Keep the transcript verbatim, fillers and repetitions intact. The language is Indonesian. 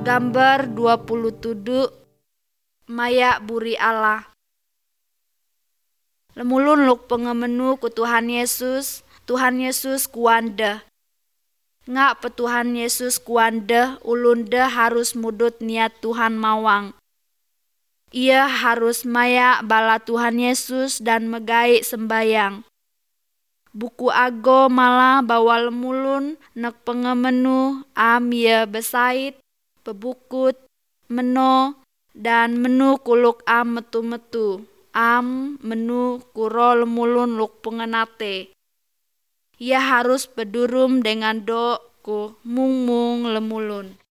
Gambar dua puluh tujuh Maya buri Allah. Lemulun luk pengemenu ku Tuhan Yesus, Tuhan Yesus kuanda. Ngak pe Tuhan Yesus kuanda ulunda harus mudut niat Tuhan mawang. Ia harus maya bala Tuhan Yesus dan megai sembayang. Buku ago malah bawa lemulun nek pengemenu am ia besait, pebukut, meno, dan menu kuluk am metu-metu. Am menu kuro lemulun luk pengenate. Ia harus pedurum dengan do ku mung-mung lemulun.